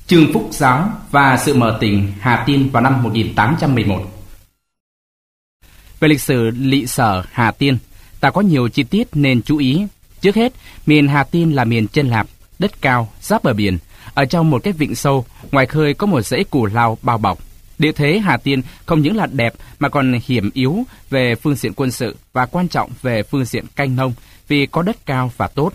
Trương Phúc Giáo và sự mở tỉnh Hà Tiên vào năm 1811. Về lịch sử Lỵ Sở Hà Tiên, ta có nhiều chi tiết nên chú ý. Trước hết, miền Hà Tiên là miền chân lạp, đất cao, giáp bờ biển. Ở trong một cái vịnh sâu, ngoài khơi có một dãy cù lao bao bọc. Địa thế Hà Tiên không những là đẹp mà còn hiểm yếu về phương diện quân sự và quan trọng về phương diện canh nông vì có đất cao và tốt.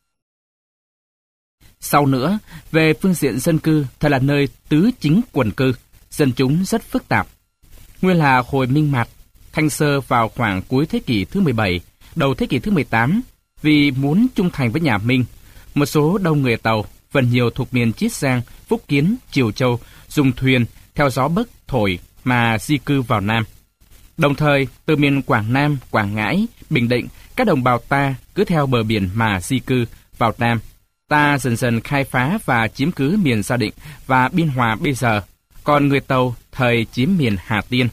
Sau nữa, về phương diện dân cư, thật là nơi tứ chính quần cư, dân chúng rất phức tạp. Nguyên là hồi Minh Mạt, Thanh Sơ vào khoảng cuối thế kỷ thứ 17, đầu thế kỷ thứ 18, vì muốn trung thành với nhà Minh, một số đông người Tàu, phần nhiều thuộc miền Chiết Giang, Phúc Kiến, Triều Châu, dùng thuyền theo gió bấc thổi mà di cư vào Nam. Đồng thời, từ miền Quảng Nam, Quảng Ngãi, Bình Định, các đồng bào ta cứ theo bờ biển mà di cư vào Nam. Ta dần dần khai phá và chiếm cứ miền Gia Định và Biên Hòa bây giờ, còn người Tàu thời chiếm miền Hà Tiên.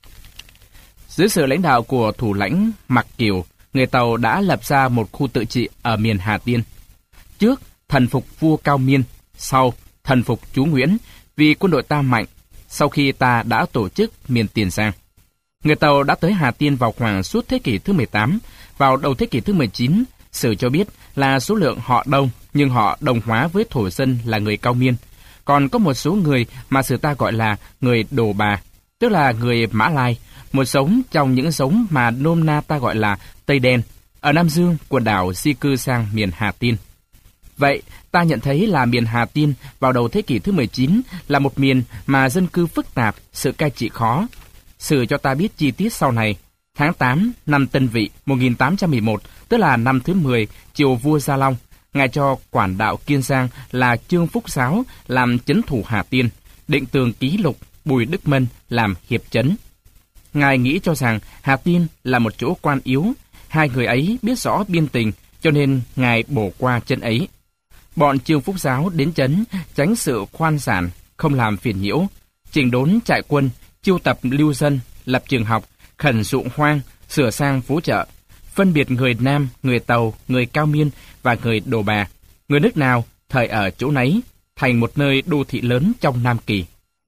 Dưới sự lãnh đạo của thủ lãnh Mặc Kiều, người Tàu đã lập ra một khu tự trị ở miền Hà Tiên. Trước, thần phục vua Cao Miên, sau, thần phục chúa Nguyễn, vì quân đội ta mạnh, sau khi ta đã tổ chức miền Tiền Giang. Người Tàu đã tới Hà Tiên vào khoảng suốt thế kỷ thứ 18, vào đầu thế kỷ thứ 19, sử cho biết là số lượng họ đông, nhưng họ đồng hóa với thổ dân là người Cao Miên. Còn có một số người mà sử ta gọi là người Đồ Bà, tức là người Mã Lai, một giống trong những giống mà nôm na ta gọi là Tây Đen, ở Nam Dương, quần đảo di cư sang miền Hà Tiên. Vậy, ta nhận thấy là miền Hà Tiên vào đầu thế kỷ thứ 19 là một miền mà dân cư phức tạp, sự cai trị khó. Sử cho ta biết chi tiết sau này. Tháng 8 năm Tân Vị 1811, tức là năm thứ 10, triều vua Gia Long, ngài cho quản đạo Kiên Giang là Trương Phúc Giáo làm chấn thủ Hà Tiên, định tường Ký Lục Bùi Đức Mân làm hiệp chấn. Ngài nghĩ cho rằng Hà Tiên là một chỗ quan yếu, hai người ấy biết rõ biên tình, cho nên ngài bổ qua chân ấy. Bọn Trương Phúc Giáo đến chấn, tránh sự khoan sản, không làm phiền nhiễu, chỉnh đốn trại quân, chiêu tập lưu dân, lập trường học, khẩn ruộng hoang, sửa sang phố chợ, phân biệt người Nam, người Tàu, người Cao Miên và người Đồ Bà, người nước nào thời ở chỗ nấy, thành một nơi đô thị lớn trong Nam Kỳ.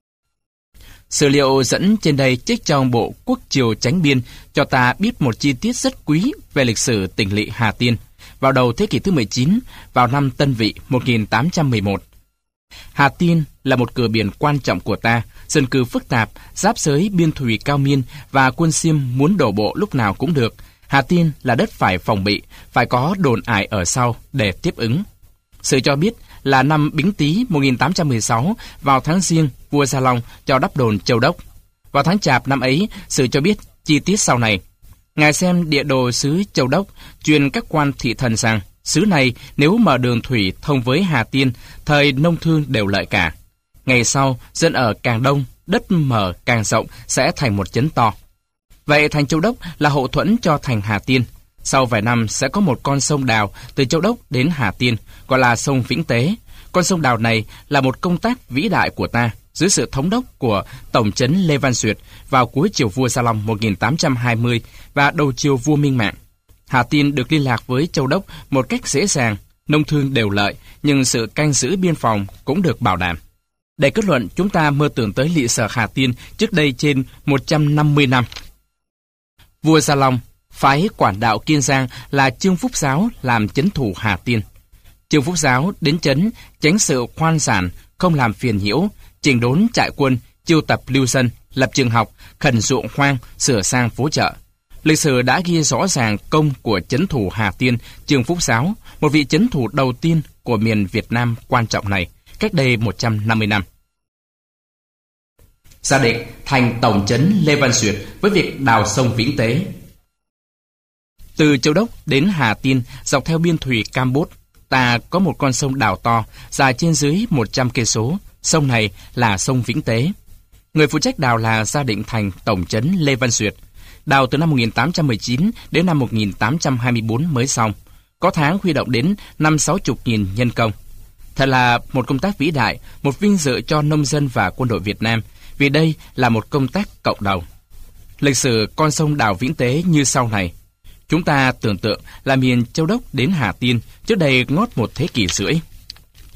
Sử liệu dẫn trên đây trích trong bộ Quốc Triều Chánh Biên cho ta biết một chi tiết rất quý về lịch sử tỉnh lỵ Hà Tiên vào đầu thế kỷ thứ 19, vào năm Tân Vị 1811. Hà Tiên là một cửa biển quan trọng của ta, dân cư phức tạp, giáp giới biên thùy Cao Miên và quân Xiêm muốn đổ bộ lúc nào cũng được. Hà Tiên là đất phải phòng bị, phải có đồn ải ở sau để tiếp ứng. Sử cho biết là năm Bính Tý 1816, vào tháng Giêng, vua Gia Long cho đắp đồn Châu Đốc. Vào tháng Chạp năm ấy, sử cho biết chi tiết sau này. Ngài xem địa đồ xứ Châu Đốc, truyền các quan thị thần rằng xứ này nếu mở đường thủy thông với Hà Tiên, thời nông thương đều lợi cả. Ngày sau, dân ở càng đông, đất mở càng rộng sẽ thành một trấn to. Vậy thành Châu Đốc là hậu thuẫn cho thành Hà Tiên. Sau vài năm sẽ có một con sông đào từ Châu Đốc đến Hà Tiên, gọi là sông Vĩnh Tế. Con sông đào này là một công tác vĩ đại của ta, dưới sự thống đốc của Tổng trấn Lê Văn Duyệt vào cuối triều vua Gia Long 1820 và đầu triều vua Minh Mạng. Hà Tiên được liên lạc với Châu Đốc một cách dễ dàng, nông thương đều lợi, nhưng sự canh giữ biên phòng cũng được bảo đảm. Để kết luận, chúng ta mơ tưởng tới lỵ sở Hà Tiên trước đây trên 150 năm. Vua Gia Long phái quản đạo Kiên Giang là Trương Phúc Giáo làm chấn thủ Hà Tiên. Trương Phúc Giáo đến chấn tránh sự khoan sản, không làm phiền nhiễu, chỉnh đốn trại quân, chiêu tập lưu dân, lập trường học, khẩn ruộng hoang, sửa sang phố chợ. Lịch sử đã ghi rõ ràng công của chấn thủ Hà Tiên Trương Phúc Giáo, một vị chấn thủ đầu tiên của miền Việt Nam quan trọng này, cách đây 150 năm. Gia Định thành tổng trấn Lê Văn Duyệt với việc đào sông Vĩnh Tế. Từ Châu Đốc đến Hà Tiên dọc theo biên thùy Cambốt, ta có một con sông đào to dài trên dưới 100 cây số. Sông này là sông Vĩnh Tế. Người phụ trách đào là Gia Định thành tổng trấn Lê Văn Duyệt. Đào từ năm 1819 đến năm 1824 mới xong. Có tháng huy động đến 50-60 nhân công. Thật là một công tác vĩ đại, một vinh dự cho nông dân và quân đội Việt Nam, vì đây là một công tác cộng đồng. Lịch sử con sông đào Vĩnh Tế như sau này. Chúng ta tưởng tượng là miền Châu Đốc đến Hà Tiên trước đây ngót một thế kỷ rưỡi.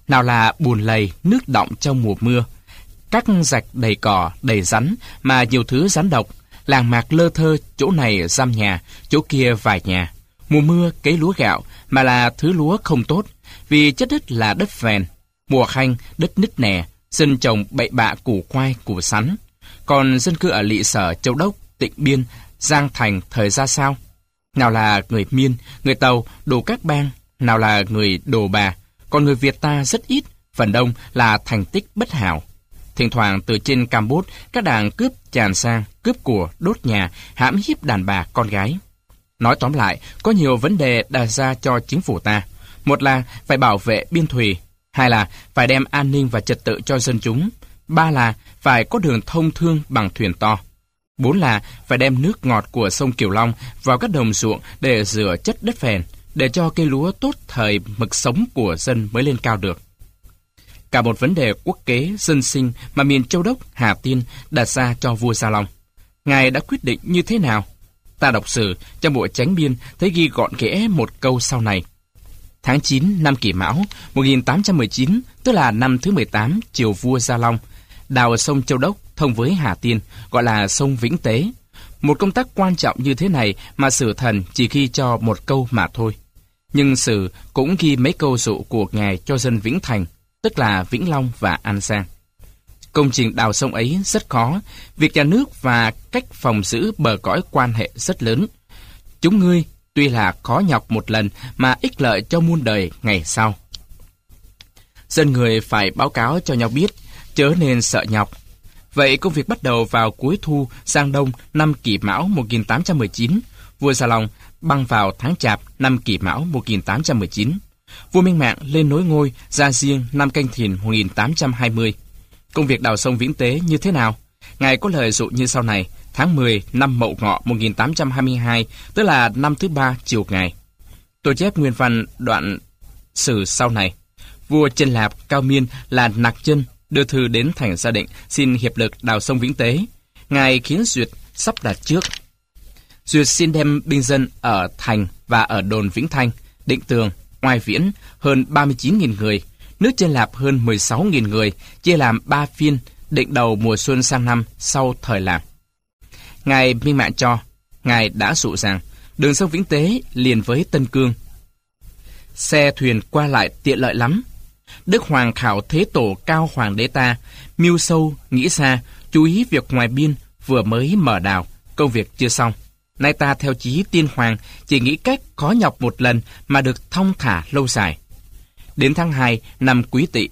nào là bùn lầy, nước đọng trong mùa mưa, các rạch đầy cỏ, đầy rắn, mà nhiều thứ rắn độc, làng mạc lơ thơ, chỗ này giam nhà, chỗ kia vài nhà. Mùa mưa cấy lúa gạo, mà là thứ lúa không tốt, vì chất đất là đất phèn. Mùa khanh, đất nứt nẻ, dân trồng bậy bạ củ khoai, củ sắn. Còn dân cư ở Lị Sở, Châu Đốc, Tịnh Biên, Giang Thành thời ra sao? Nào là người Miên, người Tàu, Đồ Các Bang, nào là người Đồ Bà, còn người Việt ta rất ít, phần đông là thành tích bất hảo. Thỉnh thoảng từ trên Campuchia, các đảng cướp tràn sang, cướp của, đốt nhà, hãm hiếp đàn bà, con gái. Nói tóm lại, có nhiều vấn đề đặt ra cho chính phủ ta. Một là phải bảo vệ biên thùy, hai là phải đem an ninh và trật tự cho dân chúng, ba là phải có đường thông thương bằng thuyền to, bốn là phải đem nước ngọt của sông Kiều Long vào các đồng ruộng để rửa chất đất phèn, để cho cây lúa tốt thời mực sống của dân mới lên cao được. Cả một vấn đề quốc kế, dân sinh mà miền Châu Đốc, Hà Tiên đặt ra cho vua Gia Long. Ngài đã quyết định như thế nào? Ta đọc sử trong bộ Chánh Biên thấy ghi gọn ghẽ một câu sau này. Tháng 9 năm Kỷ Mão 1819, tức là năm thứ 18 triều vua Gia Long, đào sông Châu Đốc thông với Hà Tiên, gọi là sông Vĩnh Tế. Một công tác quan trọng như thế này mà sử thần chỉ ghi cho một câu mà thôi. Nhưng sử cũng ghi mấy câu dụ của ngài cho dân Vĩnh Thành, tức là Vĩnh Long và An Giang. Công trình đào sông ấy rất khó, việc nhà nước và cách phòng giữ bờ cõi quan hệ rất lớn. Chúng ngươi tuy là khó nhọc một lần mà ích lợi cho muôn đời ngày sau. Dân người phải báo cáo cho nhau biết, chớ nên sợ nhọc. Vậy công việc bắt đầu vào cuối thu sang đông năm Kỷ Mão 1819, vua Gia Long băng vào tháng Chạp năm Kỷ Mão 1819. Vua Minh Mạng lên nối ngôi ra riêng năm Canh Thìn 1820. Công việc đào sông Vĩnh Tế như thế nào? Ngài có lời dụ như sau này: tháng 10 năm Mậu Ngọ 1822, tức là năm thứ 3 triều ngài. Tôi chép nguyên văn đoạn sử sau này. Vua Chân Lạp Cao Miên là Nạc Chân đưa thư đến thành Gia Định xin hiệp lực đào sông Vĩnh Tế. Ngài khiến Duyệt sắp đặt trước. Duyệt xin đem binh dân ở thành và ở đồn Vĩnh Thanh, Định Tường, Oai Viễn hơn 39.000 người, nước Chân Lạp hơn 16.000 người, chia làm 3 phiên, định đầu mùa xuân sang năm sau thời Lạp. Ngài Minh Mạng cho, ngài đã dụ rằng đường sông Vĩnh Tế liền với Tân Cương, xe thuyền qua lại tiện lợi lắm. Đức Hoàng Khảo Thế Tổ Cao Hoàng đế ta mưu sâu nghĩ xa, chú ý việc ngoài biên vừa mới mở đào, công việc chưa xong. Nay ta theo chí Tiên Hoàng chỉ nghĩ cách khó nhọc một lần mà được thong thả lâu dài. Đến tháng 2 năm Quý Tỵ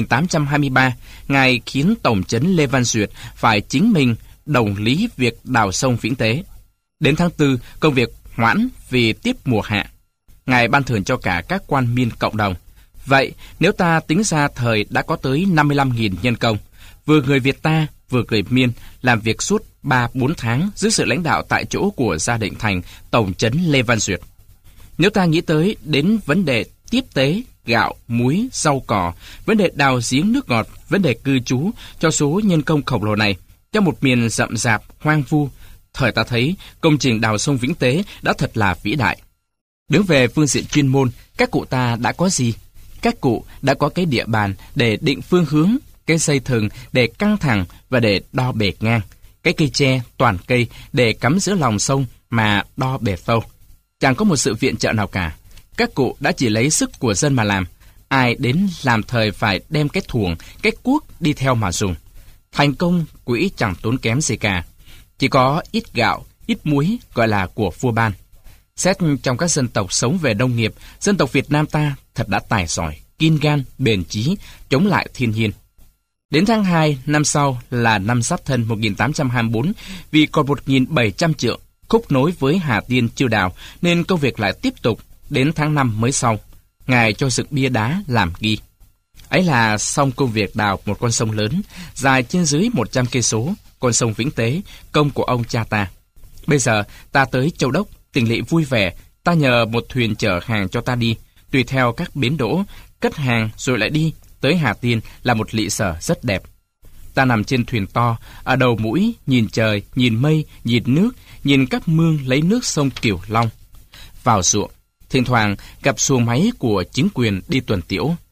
1823, ngài khiến tổng trấn Lê Văn Duyệt phải chính mình đồng lý việc đào sông Vĩnh Tế. Đến tháng 4, công việc hoãn vì tiếp mùa hạ. Ngài ban thưởng cho cả các quan miên cộng đồng. Vậy, nếu ta tính ra thời đã có tới 55.000 nhân công, vừa người Việt ta, vừa người miên, làm việc suốt 3-4 tháng dưới sự lãnh đạo tại chỗ của Gia Định Thành, tổng trấn Lê Văn Duyệt. Nếu ta nghĩ tới đến vấn đề tiếp tế, gạo, muối, rau cỏ, vấn đề đào giếng nước ngọt, vấn đề cư trú cho số nhân công khổng lồ này, trong một miền rậm rạp, hoang vu, thời ta thấy công trình đào sông Vĩnh Tế đã thật là vĩ đại. Đứng về phương diện chuyên môn, các cụ ta đã có gì? Các cụ đã có cái địa bàn để định phương hướng, cái dây thừng để căng thẳng và để đo bề ngang, cái cây tre toàn cây để cắm giữa lòng sông mà đo bề sâu. Chẳng có một sự viện trợ nào cả. Các cụ đã chỉ lấy sức của dân mà làm. Ai đến làm thời phải đem cái thuồng, cái cuốc đi theo mà dùng. Thành công quỹ chẳng tốn kém gì cả. Chỉ có ít gạo, ít muối gọi là của vua ban. Xét trong các dân tộc sống về nông nghiệp, dân tộc Việt Nam ta thật đã tài giỏi, kiên gan, bền chí, chống lại thiên nhiên. Đến tháng 2 năm sau là năm Giáp Thân 1824, vì còn 1.700 trượng khúc nối với Hà Tiên chưa đào, nên công việc lại tiếp tục đến tháng 5 mới xong. Ngài cho dựng bia đá làm ghi. Ấy là xong công việc đào một con sông lớn, dài trên dưới 100 cây số, con sông Vĩnh Tế, công của ông cha ta. Bây giờ ta tới Châu Đốc, Tỉnh Lỵ vui vẻ, ta nhờ một thuyền chở hàng cho ta đi, tùy theo các bến đỗ, cất hàng rồi lại đi. Tới Hà Tiên là một Lỵ Sở rất đẹp. Ta nằm trên thuyền to, ở đầu mũi, nhìn trời, nhìn mây, nhìn nước, nhìn các mương lấy nước sông Kiều Long. Vào ruộng, thỉnh thoảng gặp xuồng máy của chính quyền đi tuần tiễu.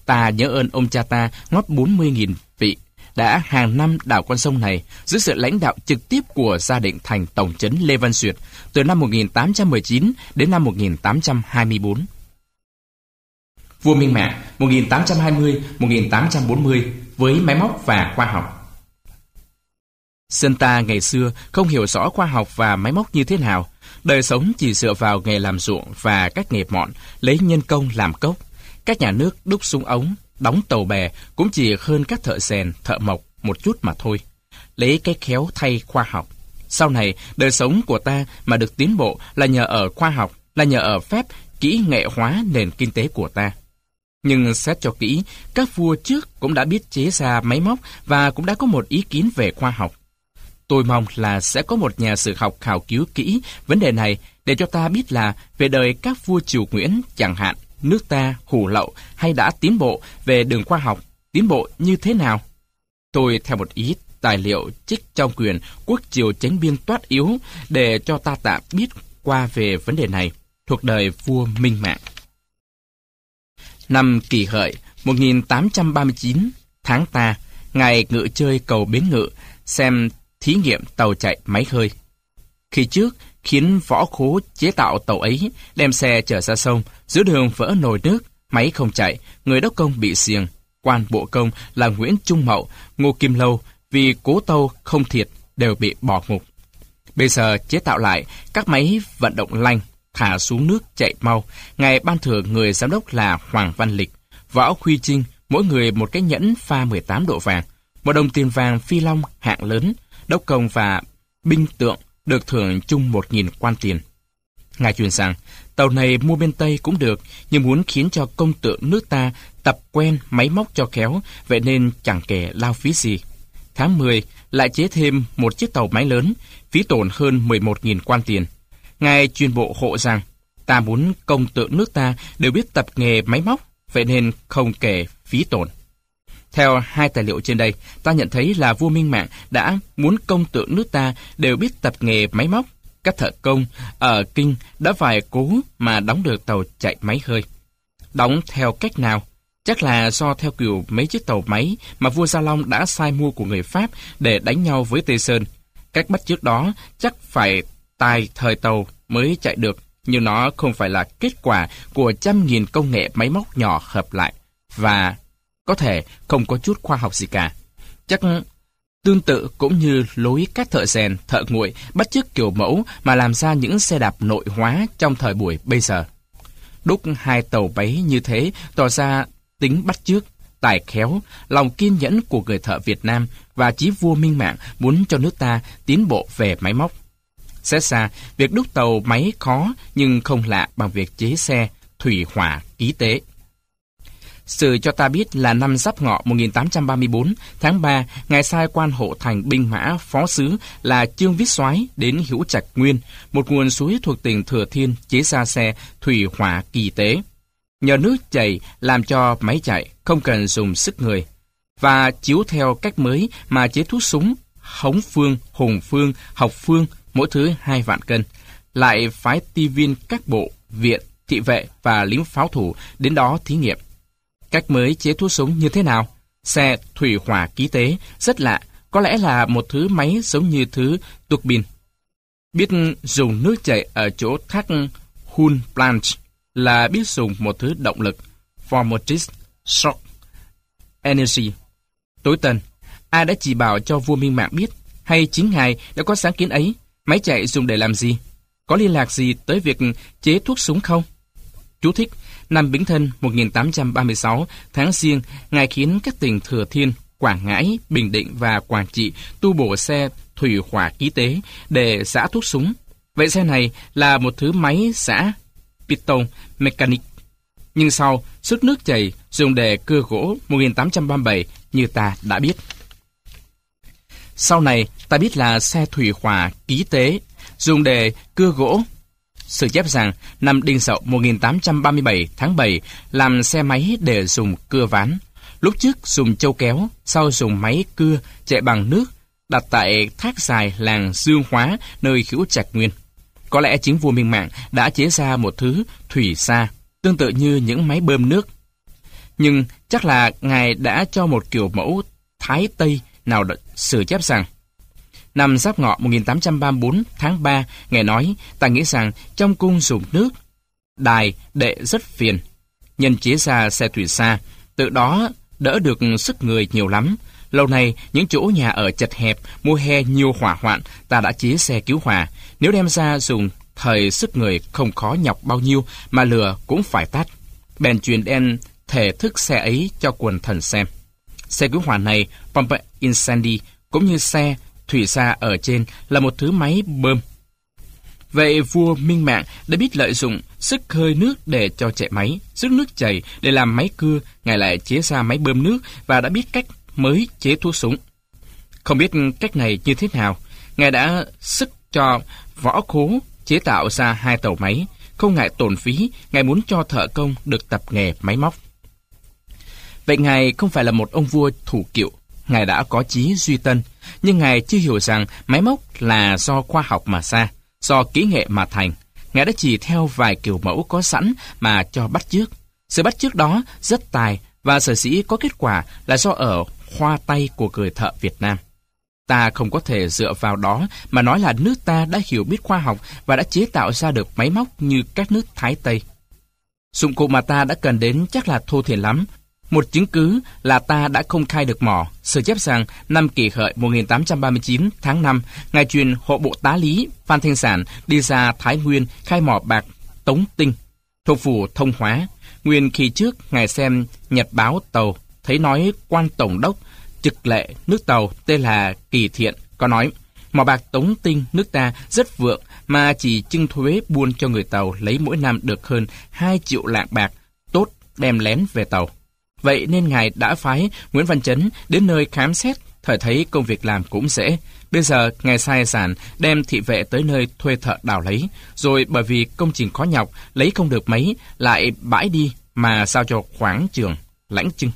Ta nhớ ơn ông cha ta ngót 40.000 vị đã hàng năm đào con sông này dưới sự lãnh đạo trực tiếp của gia định thành tổng trấn Lê Văn Duyệt từ năm 1819 đến năm 1824. Vua Minh Mạng 1820-1840 với máy móc và khoa học. Dân ta ngày xưa không hiểu rõ khoa học và máy móc như thế nào, đời sống chỉ dựa vào nghề làm ruộng và các nghề mọn, lấy nhân công làm cốc. Các nhà nước đúc súng ống, đóng tàu bè cũng chỉ hơn các thợ rèn, thợ mộc một chút mà thôi. Lấy cái khéo thay khoa học. Sau này, đời sống của ta mà được tiến bộ là nhờ ở khoa học, là nhờ ở phép kỹ nghệ hóa nền kinh tế của ta. Nhưng xét cho kỹ, các vua trước cũng đã biết chế ra máy móc và cũng đã có một ý kiến về khoa học. Tôi mong là sẽ có một nhà sử học khảo cứu kỹ vấn đề này để cho ta biết là về đời các vua Triều Nguyễn chẳng hạn, nước ta hủ lậu hay đã tiến bộ về đường khoa học, tiến bộ như thế nào. Tôi theo một ít tài liệu trích trong quyển Quốc Triều Chánh Biên Toát Yếu để cho ta tạm biết qua về vấn đề này thuộc đời vua Minh Mạng. Năm Kỷ Hợi 1839, tháng Ta, ngài ngự chơi cầu Bến Ngự xem thí nghiệm tàu chạy máy hơi. Khi trước, khiến võ khố chế tạo tàu ấy, đem xe chở ra sông, giữa đường vỡ nồi nước, máy không chạy, người đốc công bị xiềng. Quan bộ công là Nguyễn Trung Mậu, Ngô Kim Lâu vì cố tâu không thiệt đều bị bỏ ngục. Bây giờ chế tạo lại, các máy vận động lanh, thả xuống nước chạy mau. Ngài ban thưởng người giám đốc là Hoàng Văn Lịch, Võ Huy Trinh, mỗi người một cái nhẫn pha 18 độ vàng, một đồng tiền vàng phi long hạng lớn, đốc công và binh tượng được thưởng chung 1.000 quan tiền. Ngài truyền rằng, tàu này mua bên Tây cũng được, nhưng muốn khiến cho công tượng nước ta tập quen máy móc cho khéo, vậy nên chẳng kể lao phí gì. Tháng 10, lại chế thêm một chiếc tàu máy lớn, phí tổn hơn 11.000 quan tiền. Ngài truyền bộ hộ rằng, ta muốn công tượng nước ta đều biết tập nghề máy móc, vậy nên không kể phí tổn. Theo hai tài liệu trên đây, ta nhận thấy là vua Minh Mạng đã muốn công tượng nước ta đều biết tập nghề máy móc. Các thợ công ở Kinh đã phải cố mà đóng được tàu chạy máy hơi. Đóng theo cách nào? Chắc là do theo kiểu mấy chiếc tàu máy mà vua Gia Long đã sai mua của người Pháp để đánh nhau với Tây Sơn. Cách bắt chước đó chắc phải tài thời tàu mới chạy được, nhưng nó không phải là kết quả của trăm nghìn công nghệ máy móc nhỏ hợp lại, và có thể không có chút khoa học gì cả. Chắc tương tự cũng như lối các thợ rèn, thợ nguội bắt chước kiểu mẫu mà làm ra những xe đạp nội hóa trong thời buổi bây giờ. Đúc hai tàu máy như thế tỏ ra tính bắt chước, tài khéo, lòng kiên nhẫn của người thợ Việt Nam và chí vua Minh Mạng muốn cho nước ta tiến bộ về máy móc. Xét ra, việc đúc tàu máy khó nhưng không lạ bằng việc chế xe, thủy hỏa, ký tế. Sự cho ta biết là năm Giáp Ngọ 1834, tháng 3, ngài sai quan hộ thành binh mã phó sứ là Trương Viết Soái đến Hữu Trạch Nguyên, một nguồn suối thuộc tỉnh Thừa Thiên, chế ra xe thủy hỏa kỳ tế. Nhờ nước chảy làm cho máy chạy, không cần dùng sức người. Và chiếu theo cách mới mà chế thuốc súng, Hống Phương, Hùng Phương, Học Phương, mỗi thứ 2 vạn cân. Lại phái ti viên các bộ, viện, thị vệ và lính pháo thủ đến đó thí nghiệm. Cách mới chế thuốc súng như thế nào? Xe thủy hỏa ký tế, rất lạ, có lẽ là một thứ máy giống như thứ tuộc bin. Biết dùng nước chảy ở chỗ thác Hun Planche là biết dùng một thứ động lực, Formotis Shock Energy. Tối tân, ai đã chỉ bảo cho vua Minh Mạng biết, hay chính ngài đã có sáng kiến ấy? Máy chạy dùng để làm gì? Có liên lạc gì tới việc chế thuốc súng không? Chú thích: năm Bính Thân 1836, tháng Giêng, ngài khiến các tỉnh Thừa Thiên, Quảng Ngãi, Bình Định và Quảng Trị tu bổ xe thủy hỏa ký tế để giã thuốc súng. Vậy xe này là một thứ máy giã piston mechanic. Nhưng sau, sức nước chảy dùng để cưa gỗ 1837 như ta đã biết. Sau này, ta biết là xe thủy hỏa ký tế dùng để cưa gỗ. Sử chép rằng, năm Đinh Dậu 1837 tháng 7 làm xe máy để dùng cưa ván. Lúc trước dùng châu kéo, sau dùng máy cưa chạy bằng nước, đặt tại thác dài làng Dương Hóa, nơi Hữu Trạch Nguyên. Có lẽ chính vua Minh Mạng đã chế ra một thứ thủy xa, tương tự như những máy bơm nước. Nhưng Chắc là Ngài đã cho một kiểu mẫu Thái Tây nào sử chép rằng: năm Giáp Ngọ 1834 tháng 3, Ngài nói, ta nghĩ rằng trong cung dùng nước đài đệ rất phiền, nhân chế ra xe thủy xa, tự đó đỡ được sức người nhiều lắm. Lâu nay, những chỗ nhà ở chật hẹp, mùa hè nhiều hỏa hoạn, ta đã chế xe cứu hỏa. Nếu đem ra dùng thời sức người không khó nhọc bao nhiêu, mà lửa cũng phải tắt. Bèn truyền đem thể thức xe ấy cho quần thần xem. Xe cứu hỏa này, Pompe Incendi, cũng như xe thủy xa ở trên, là một thứ máy bơm. Vậy vua Minh Mạng đã biết lợi dụng sức hơi nước để cho chạy máy, sức nước chảy để làm máy cưa. Ngài lại chế ra máy bơm nước và đã biết cách mới chế thuốc súng. Không biết cách này như thế nào, Ngài đã sức cho võ khố chế tạo ra 2 tàu máy. Không ngại tổn phí, Ngài muốn cho thợ công được tập nghề máy móc. Vậy Ngài không phải là một ông vua thủ kiệu, Ngài đã có chí duy tân, nhưng Ngài chưa hiểu rằng máy móc là do khoa học mà ra, do kỹ nghệ mà thành. Ngài đã chỉ theo vài kiểu mẫu có sẵn mà cho bắt chước. Sự bắt chước đó rất tài, và sở dĩ có kết quả là do ở khoa tay của người thợ Việt Nam. Ta không có thể dựa vào đó mà nói là nước ta đã hiểu biết khoa học và đã chế tạo ra được máy móc như các nước Thái Tây. Dụng cụ mà ta đã cần đến chắc là thô thiển lắm. Một chứng cứ là ta đã không khai được mỏ. Sử chép rằng năm Kỷ Hợi 1839 tháng 5, Ngài truyền hộ bộ tá lý Phan Thanh Sản đi ra Thái Nguyên khai mỏ bạc Tống Tinh, thuộc phủ Thông Hóa. Nguyên khi trước Ngài xem nhật báo tàu, thấy nói quan tổng đốc trực lệ nước tàu tên là Kỳ Thiện có nói: mỏ bạc Tống Tinh nước ta rất vượng, mà chỉ trưng thuế buôn cho người tàu lấy mỗi năm được hơn 2 triệu lạng bạc, tốt đem lén về tàu. Vậy nên Ngài đã phái Nguyễn Văn Chấn đến nơi khám xét, thời thấy công việc làm cũng dễ. Bây giờ Ngài sai Sản đem thị vệ tới nơi thuê thợ đào lấy, rồi bởi vì công trình khó nhọc, lấy không được mấy, lại bãi đi mà giao cho khoáng trường Lãnh Trưng.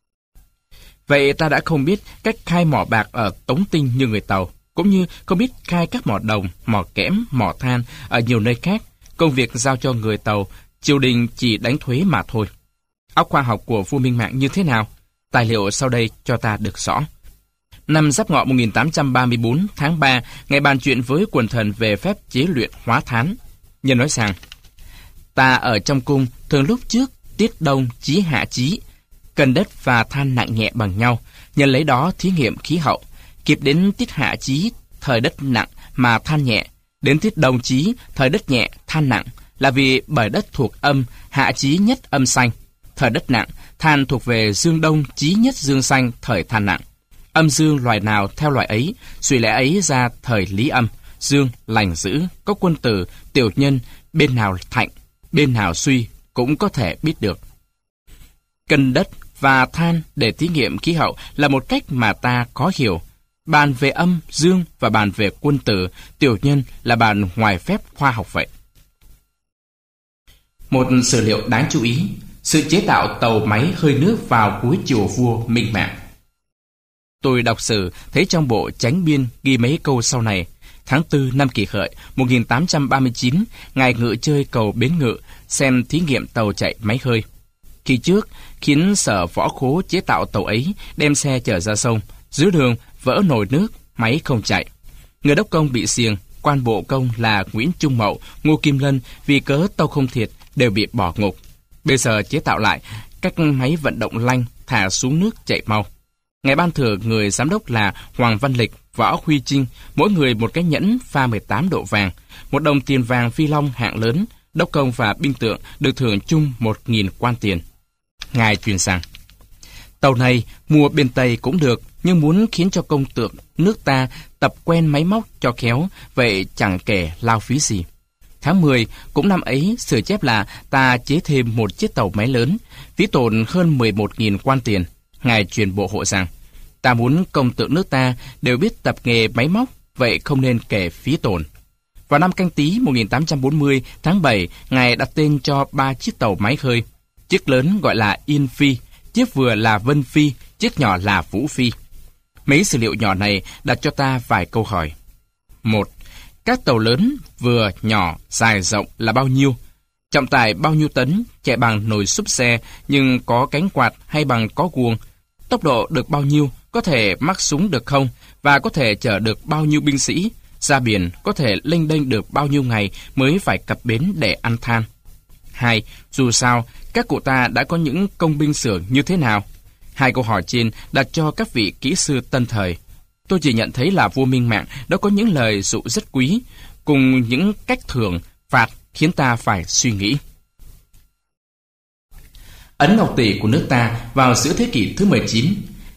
Vậy ta đã không biết cách khai mỏ bạc ở Tống Tinh như người tàu, cũng như không biết khai các mỏ đồng, mỏ kẽm, mỏ than ở nhiều nơi khác. Công việc giao cho người tàu, triều đình chỉ đánh thuế mà thôi. Óc khoa học của vua Minh Mạng như thế nào? Tài liệu sau đây cho ta được rõ. Năm Giáp Ngọ 1834 tháng 3, Ngài bàn chuyện với quần thần về phép chế luyện hóa thán. Nhân nói rằng: ta ở trong cung thường lúc trước tiết đông chí hạ chí, cần đất và than nặng nhẹ bằng nhau, nhân lấy đó thí nghiệm khí hậu. Kịp đến tiết hạ chí, thời đất nặng mà than nhẹ, đến tiết đông chí, thời đất nhẹ than nặng, là vì bởi đất thuộc âm, hạ chí nhất âm xanh. Thời đất nặng, than thuộc về dương đông chí nhất dương xanh, thời than nặng. Âm dương loài nào theo loài ấy, suy lẽ ấy ra thời lý âm, dương lành dữ, có quân tử, tiểu nhân, bên nào thạnh, bên nào suy cũng có thể biết được. Cân đất và than để thí nghiệm khí hậu là một cách mà ta có hiểu. Bàn về âm, dương và bàn về quân tử, tiểu nhân là bàn ngoài phép khoa học vậy. Một sử liệu đáng chú ý: sự chế tạo tàu máy hơi nước vào cuối triều vua Minh Mạng. Tôi đọc sử thấy trong bộ Chánh Biên ghi mấy câu sau này. Tháng 4 năm Kỷ Hợi 1839, Ngài ngự chơi cầu Bến Ngự, xem thí nghiệm tàu chạy máy hơi. Khi trước, khiến sở võ khố chế tạo tàu ấy, đem xe chở ra sông. Dưới đường, vỡ nồi nước, máy không chạy. Người đốc công bị xiềng, quan bộ công là Nguyễn Trung Mậu, Ngô Kim Lân vì cớ tàu không thiệt đều bị bỏ ngục. Bây giờ chế tạo lại, các máy vận động lanh thả xuống nước chạy mau. Ngài ban thưởng người giám đốc là Hoàng Văn Lịch, Võ Huy Trinh, mỗi người một cái nhẫn pha 18 độ vàng, 1 đồng tiền vàng phi long hạng lớn. Đốc công và binh tượng được thưởng chung 1.000 quan tiền. Ngài truyền rằng: tàu này mua bên Tây cũng được, nhưng muốn khiến cho công tượng nước ta tập quen máy móc cho khéo, vậy chẳng kể lao phí gì. Tháng 10, cũng năm ấy, sử chép là ta chế thêm một chiếc tàu máy lớn, phí tổn hơn 11.000 quan tiền. Ngài truyền bộ hộ rằng: ta muốn công tượng nước ta đều biết tập nghề máy móc, vậy không nên kể phí tổn. Vào năm Canh Tý 1840 tháng 7, Ngài đặt tên cho 3 chiếc tàu máy hơi. Chiếc lớn gọi là Yên Phi, chiếc vừa là Vân Phi, chiếc nhỏ là Vũ Phi. Mấy sử liệu nhỏ này đặt cho ta vài câu hỏi. 1. Các tàu lớn, vừa, nhỏ, dài, rộng là bao nhiêu? trọng tải bao nhiêu tấn, chạy bằng nồi xúc xe nhưng có cánh quạt hay bằng có guồng, tốc độ được bao nhiêu, có thể mắc súng được không, và có thể chở được bao nhiêu binh sĩ, ra biển có thể lênh đênh được bao nhiêu ngày mới phải cập bến để ăn than. 2. Dù sao, các cụ ta đã có những công binh xưởng như thế nào? Hai câu hỏi trên đặt cho các vị kỹ sư tân thời. Tôi chỉ nhận thấy là vua Minh Mạng đã có những lời dụ rất quý, cùng những cách thưởng, phạt khiến ta phải suy nghĩ. Ấn Ngọc Tỷ của nước ta vào giữa thế kỷ thứ 19.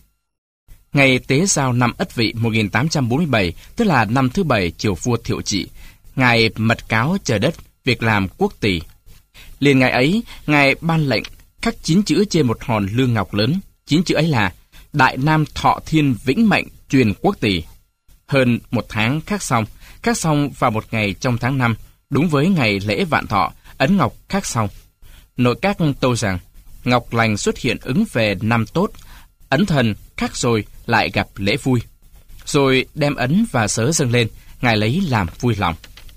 Ngày tế giao năm Ất Vị 1847, tức là năm thứ 7 triều vua Thiệu Trị, Ngài mật cáo trời đất việc làm quốc tỷ. Liền ngày ấy, Ngài ban lệnh khắc 9 chữ trên một hòn lương ngọc lớn. 9 chữ ấy là Đại Nam Thọ Thiên Vĩnh Mệnh truyền quốc tỷ. Hơn một tháng khắc xong vào một ngày trong tháng 5, đúng với ngày lễ Vạn Thọ, ấn ngọc khắc xong. Nội các tâu rằng, ngọc lành xuất hiện ứng về năm tốt, ấn thần khắc rồi lại gặp lễ vui. Rồi đem ấn và sớ dâng lên, Ngài lấy làm vui lòng.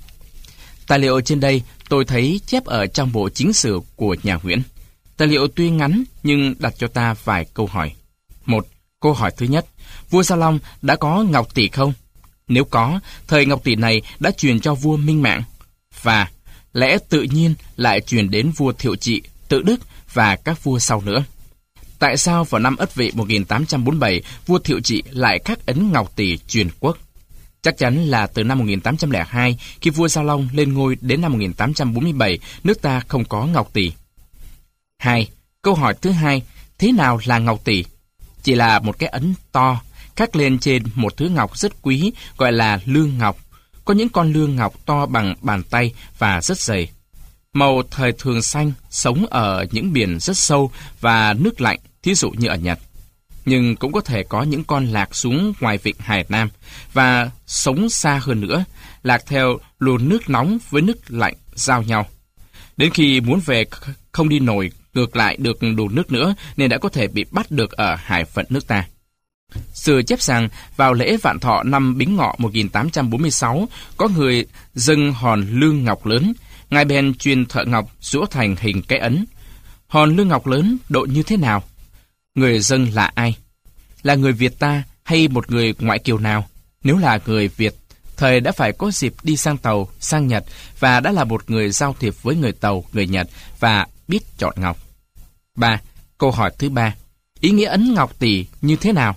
Tài liệu trên đây tôi thấy chép ở trong bộ chính sử của nhà Nguyễn. Tài liệu tuy ngắn nhưng đặt cho ta vài câu hỏi. 1. Câu hỏi thứ nhất, vua Gia Long đã có ngọc tỷ không? Nếu có, thời ngọc tỷ này đã truyền cho vua Minh Mạng. Và lẽ tự nhiên lại truyền đến vua Thiệu Trị, Tự Đức và các vua sau nữa. Tại sao vào năm Ất Vị 1847, vua Thiệu Trị lại khắc ấn ngọc tỷ truyền quốc? Chắc chắn là từ năm 1802, khi vua Gia Long lên ngôi đến năm 1847, nước ta không có ngọc tỷ. 2. Câu hỏi thứ hai, thế nào là ngọc tỷ? Chỉ là một cái ấn to, khắc lên trên một thứ ngọc rất quý, gọi là lương ngọc. Có những con lương ngọc to bằng bàn tay và rất dày. Màu thời thường xanh, sống ở những biển rất sâu và nước lạnh, thí dụ như ở Nhật. Nhưng cũng có thể có những con lạc xuống ngoài vịnh Hải Nam và sống xa hơn nữa, lạc theo luồng nước nóng với nước lạnh giao nhau. Đến khi muốn về không đi nổi ngược lại được luồng nước nữa nên đã có thể bị bắt được ở hải phận nước ta. Sử chép rằng vào lễ Vạn Thọ năm Bính Ngọ 1846 có người dâng hòn lương ngọc lớn, Ngài bèn truyền thợ ngọc giũa thành hình cái ấn. Hòn lương ngọc lớn độ như thế nào? Người dâng là ai? Là người Việt ta hay một người ngoại kiều nào? Nếu là người Việt, thời đã phải có dịp đi sang Tàu, sang Nhật và đã là một người giao thiệp với người Tàu, người Nhật và biết chọn ngọc. 3. Câu hỏi thứ 3. Ý nghĩa ấn ngọc tỷ như thế nào?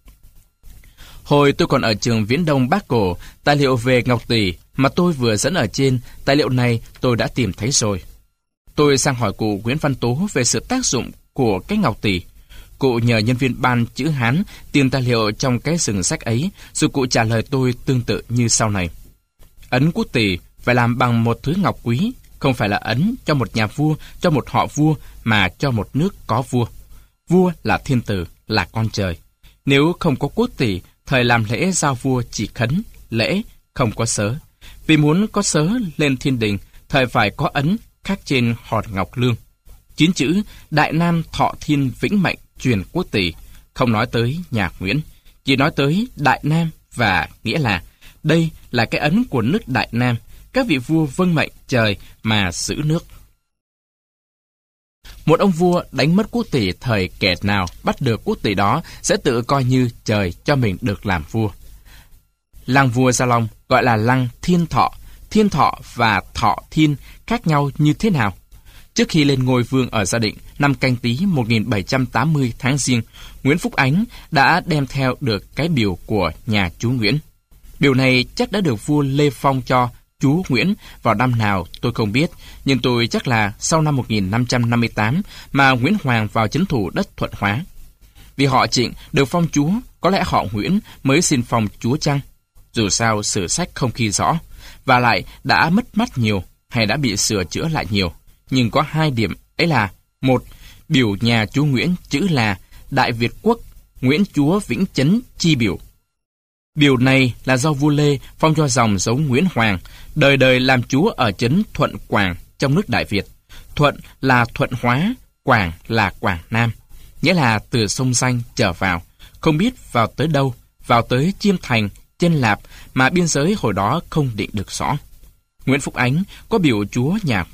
Hồi tôi còn ở trường Viễn Đông Bắc Cổ, tài liệu về ngọc tỷ mà tôi vừa dẫn ở trên, tài liệu này tôi đã tìm thấy rồi. Tôi sang hỏi cụ Nguyễn Văn Tố về sự tác dụng của cái ngọc tỷ. Cụ nhờ nhân viên ban chữ Hán tìm tài liệu trong cái sừng sách ấy, rồi cụ trả lời tôi tương tự như sau này. Ấn quốc tỷ phải làm bằng một thứ ngọc quý, không phải là ấn cho một nhà vua, cho một họ vua, mà cho một nước có vua. Vua là thiên tử, là con trời. Nếu không có quốc tỷ, thời làm lễ giao vua chỉ khấn, lễ, không có sớ. Vì muốn có sớ lên thiên đình, thời phải có ấn khắc trên hòn ngọc lương. 9 chữ Đại Nam Thọ Thiên Vĩnh Mệnh truyền quốc tỷ, không nói tới nhà Nguyễn, chỉ nói tới Đại Nam và nghĩa là đây là cái ấn của nước Đại Nam, các vị vua vâng mệnh trời mà giữ nước. Một ông vua đánh mất quốc tỷ thời kẻ nào bắt được quốc tỷ đó sẽ tự coi như trời cho mình được làm vua. Lăng vua Gia Long gọi là lăng Thiên Thọ và Thọ Thiên khác nhau như thế nào? Trước khi lên ngôi vương ở Gia Định, năm Canh Tý 1780 tháng Giêng, Nguyễn Phúc Ánh đã đem theo được cái biểu của nhà chú Nguyễn. Biểu này chắc đã được vua Lê Phong cho chú Nguyễn vào năm nào tôi không biết, nhưng tôi chắc là sau năm 1558 mà Nguyễn Hoàng vào trấn thủ đất Thuận Hóa. Vì họ Trịnh được phong chúa, có lẽ họ Nguyễn mới xin phong chúa chăng? Dù sao sử sách không ghi rõ, và lại đã mất mát nhiều hay đã bị sửa chữa lại nhiều. Nhưng có 2 điểm ấy là: 1. Biểu nhà chúa Nguyễn chữ là Đại Việt Quốc Nguyễn Chúa Vĩnh Chấn chi biểu. Biểu này là do vua Lê phong cho dòng giống Nguyễn Hoàng, đời đời làm chúa ở trấn Thuận Quảng trong nước Đại Việt. Thuận là Thuận Hóa, Quảng là Quảng Nam, nghĩa là từ sông Danh trở vào, không biết vào tới đâu, vào tới Chiêm Thành, Chân Lạp mà biên giới hồi đó không định được rõ. Nguyễn Phúc Ánh có biểu chúa nhà Nguyễn,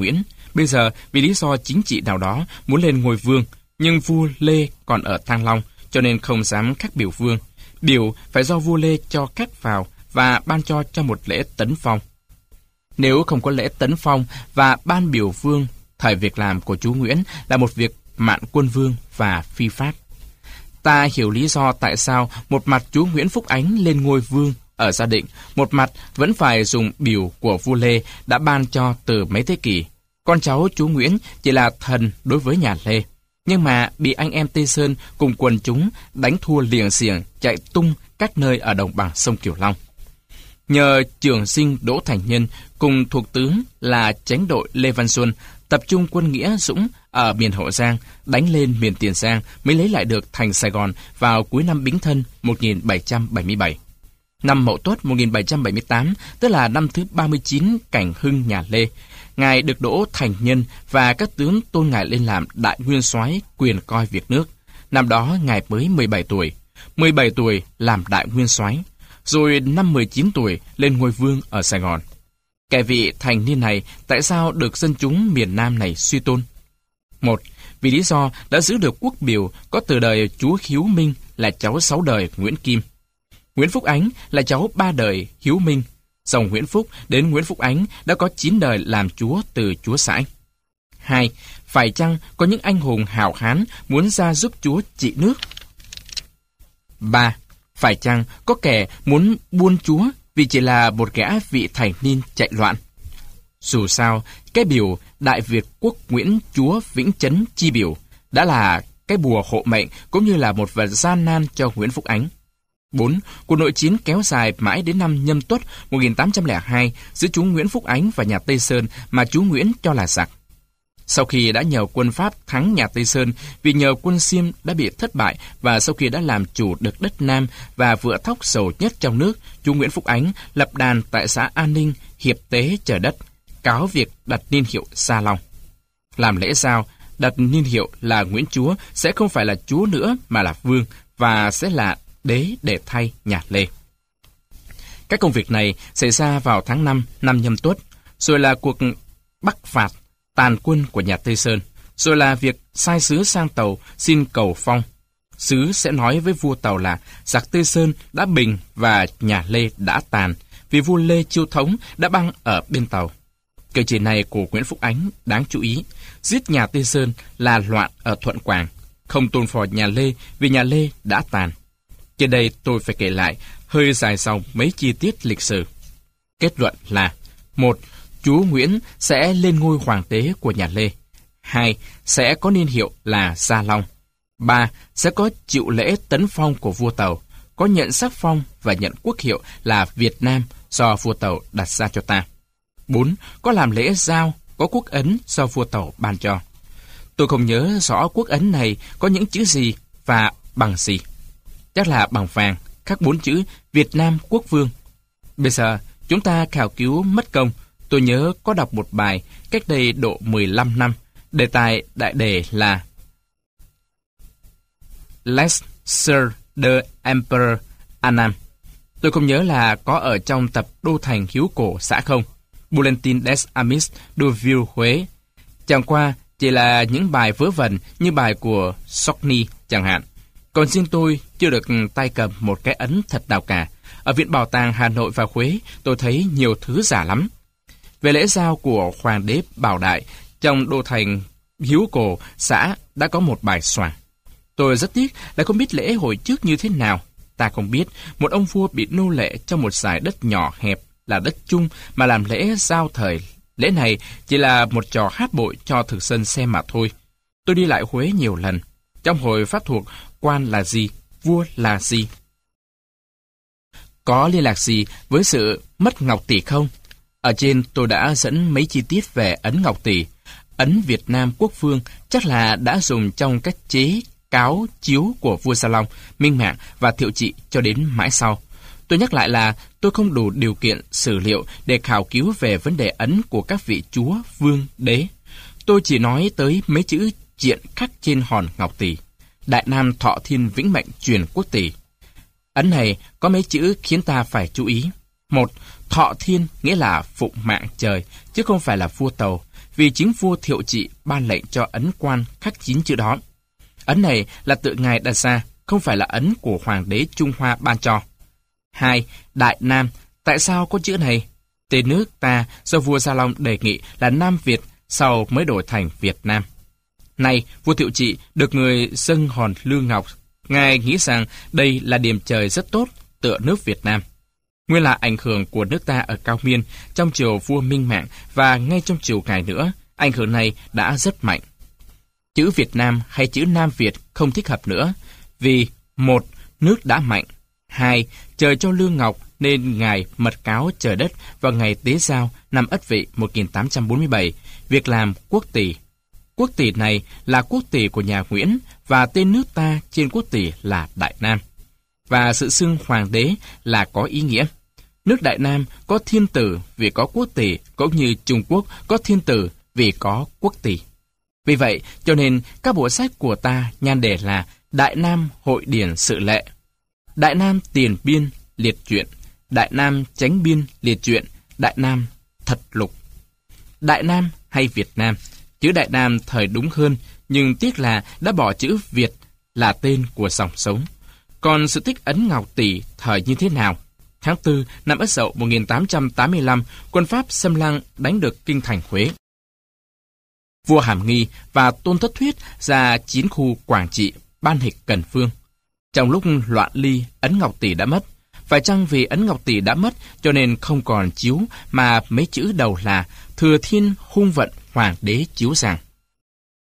Bây giờ, vì lý do chính trị nào đó muốn lên ngôi vương, nhưng vua Lê còn ở Thăng Long, cho nên không dám khắc biểu vương. Biểu phải do vua Lê cho khắc vào và ban cho một lễ tấn phong. Nếu không có lễ tấn phong và ban biểu vương, thời việc làm của chúa Nguyễn là một việc mạn quân vương và phi pháp. Ta hiểu lý do tại sao một mặt chúa Nguyễn Phúc Ánh lên ngôi vương ở Gia Định, một mặt vẫn phải dùng biểu của vua Lê đã ban cho từ mấy thế kỷ. Con cháu chúa Nguyễn chỉ là thần đối với nhà Lê, nhưng mà bị anh em Tây Sơn cùng quần chúng đánh thua liềng xiềng, chạy tung các nơi ở đồng bằng sông Cửu Long. Nhờ trường sinh Đỗ Thành Nhân cùng thuộc tướng là chánh đội Lê Văn Xuân tập trung quân Nghĩa Dũng ở miền Hậu Giang, đánh lên miền Tiền Giang mới lấy lại được thành Sài Gòn vào cuối năm Bính Thân 1777. Năm Mậu Tuất 1778, tức là năm thứ 39 cảnh hưng nhà Lê, Ngài được Đỗ Thành Nhân và các tướng tôn Ngài lên làm đại nguyên soái quyền coi việc nước. Năm đó Ngài mới 17 tuổi. 17 tuổi làm đại nguyên soái, rồi năm 19 tuổi lên ngôi vương ở Sài Gòn. Kẻ vị thành niên này tại sao được dân chúng miền Nam này suy tôn? Một, vì lý do đã giữ được quốc biểu có từ đời chúa Hiếu Minh là cháu 6 đời Nguyễn Kim. Nguyễn Phúc Ánh là cháu 3 đời Hiếu Minh. Dòng Nguyễn Phúc đến Nguyễn Phúc Ánh đã có 9 đời làm chúa từ chúa Sãi. 2. Phải chăng có những anh hùng hào hán muốn ra giúp chúa trị nước? 3. Phải chăng có kẻ muốn buôn chúa vì chỉ là một gã vị thành niên chạy loạn? Dù sao, cái biểu Đại Việt Quốc Nguyễn chúa Vĩnh Chấn chi biểu đã là cái bùa hộ mệnh cũng như là một vật gian nan cho Nguyễn Phúc Ánh. 4. Cuộc nội chiến kéo dài mãi đến năm Nhâm Tuất 1802 giữa chúa Nguyễn Phúc Ánh và nhà Tây Sơn mà chúa Nguyễn cho là giặc. Sau khi đã nhờ quân Pháp thắng nhà Tây Sơn vì nhờ quân Xiêm đã bị thất bại và sau khi đã làm chủ được đất Nam và vựa thóc giàu nhất trong nước, chúa Nguyễn Phúc Ánh lập đàn tại xã An Ninh, hiệp tế chờ đất, cáo việc đặt niên hiệu Sa Long. Làm lễ giao, đặt niên hiệu là Nguyễn Chúa sẽ không phải là chúa nữa mà là vương và sẽ là đế để thay nhà Lê. Các công việc này xảy ra vào tháng 5 năm Nhâm Tuất, rồi là cuộc bắc phạt tàn quân của nhà Tây Sơn, rồi là việc sai sứ sang Tàu xin cầu phong. Sứ sẽ nói với vua Tàu là giặc Tây Sơn đã bình và nhà Lê đã tàn, vì vua Lê Chiêu Thống đã băng ở bên Tàu. Cử chỉ này của Nguyễn Phúc Ánh đáng chú ý. Giết nhà Tây Sơn là loạn ở Thuận Quảng, không tôn phò nhà Lê vì nhà Lê đã tàn. Trên đây tôi phải kể lại hơi dài dòng mấy chi tiết lịch sử. Kết luận là: 1. Chúa Nguyễn sẽ lên ngôi hoàng đế của nhà Lê. 2. Sẽ có niên hiệu là Gia Long. 3. Sẽ có chịu lễ tấn phong của vua Tàu, có nhận sắc phong và nhận quốc hiệu là Việt Nam do vua Tàu đặt ra cho ta. 4. Có làm lễ giao, có quốc ấn do vua Tàu ban cho. Tôi không nhớ rõ quốc ấn này có những chữ gì và bằng gì. Chắc là bằng vàng, khắc 4 chữ Việt Nam Quốc Vương. Bây giờ, chúng ta khảo cứu mất công. Tôi nhớ có đọc một bài cách đây độ 15 năm. Đề tài đại đề là Les Sir the Emperor Annam. Tôi không nhớ là có ở trong tập Đô Thành Hiếu Cổ xã không. Bulletin des Amis de Ville Huế. Chẳng qua chỉ là những bài vớ vẩn như bài của Sockney chẳng hạn. Còn riêng tôi chưa được tay cầm một cái ấn thật nào cả. Ở Viện Bảo tàng Hà Nội và Huế, tôi thấy nhiều thứ giả lắm. Về lễ giao của Hoàng đế Bảo Đại, trong Đô Thành Hiếu Cổ xã đã có một bài soàng. Tôi rất tiếc là không biết lễ hồi trước như thế nào. Ta không biết một ông vua bị nô lệ trong một dải đất nhỏ hẹp là đất chung mà làm lễ giao thời. Lễ này chỉ là một trò hát bội cho thực dân xem mà thôi. Tôi đi lại Huế nhiều lần. Trong hồi pháp thuộc, quan là gì, vua là gì? Có liên lạc gì với sự mất ngọc tỷ không? Ở trên tôi đã dẫn mấy chi tiết về ấn ngọc tỷ. Ấn Việt Nam Quốc Vương chắc là đã dùng trong các chế cáo chiếu của vua Gia Long, Minh Mạng và Thiệu Trị cho đến mãi sau. Tôi nhắc lại là tôi không đủ điều kiện sử liệu để khảo cứu về vấn đề ấn của các vị chúa, vương, đế. Tôi chỉ nói tới mấy chữ triện khắc trên hòn ngọc tỷ. Đại Nam Thọ Thiên Vĩnh Mệnh truyền quốc tỷ. Ấn này có mấy chữ khiến ta phải chú ý. 1. Thọ Thiên nghĩa là phụng mạng trời, chứ không phải là vua Tàu, vì chính vua Thiệu Trị ban lệnh cho ấn quan khắc 9 chữ đó. Ấn này là tự ngài đặt ra, không phải là ấn của Hoàng đế Trung Hoa ban cho. 2. Đại Nam. Tại sao có chữ này? Tên nước ta do vua Gia Long đề nghị là Nam Việt, sau mới đổi thành Việt Nam. Nay, vua Thiệu Trị được người dâng hòn lương ngọc. Ngài nghĩ rằng đây là điểm trời rất tốt, tựa nước Việt Nam. Nguyên là ảnh hưởng của nước ta ở Cao Miên, trong triều vua Minh Mạng và ngay trong triều ngài nữa, ảnh hưởng này đã rất mạnh. Chữ Việt Nam hay chữ Nam Việt không thích hợp nữa, vì 1. Nước đã mạnh, 2. Trời cho lương ngọc nên ngài mật cáo trời đất vào ngày Tế Giao năm Ất Vị 1847, việc làm quốc tỷ. Quốc tỷ này là quốc tỷ của nhà Nguyễn và tên nước ta trên quốc tỷ là Đại Nam. Và sự xưng hoàng đế là có ý nghĩa. Nước Đại Nam có thiên tử vì có quốc tỷ, cũng như Trung Quốc có thiên tử vì có quốc tỷ. Vì vậy, cho nên các bộ sách của ta nhan đề là Đại Nam Hội Điển Sự Lệ, Đại Nam Tiền Biên Liệt Truyện, Đại Nam Chánh Biên Liệt Truyện, Đại Nam Thật Lục. Đại Nam hay Việt Nam, chữ Đại Nam thời đúng hơn, nhưng tiếc là đã bỏ chữ Việt là tên của dòng sống. Còn sự tích ấn ngọc tỷ thời như thế nào? Tháng 4 năm Ất Dậu 1885, quân Pháp xâm lăng đánh được kinh thành Huế. Vua Hàm Nghi và Tôn Thất Thuyết ra chiến khu Quảng Trị, ban hịch Cần Phương. Trong lúc loạn ly, ấn ngọc tỷ đã mất. Phải chăng vì ấn ngọc tỷ đã mất cho nên không còn chiếu mà mấy chữ đầu là Thừa Thiên Hung Vận Hoàng đế chiếu rằng?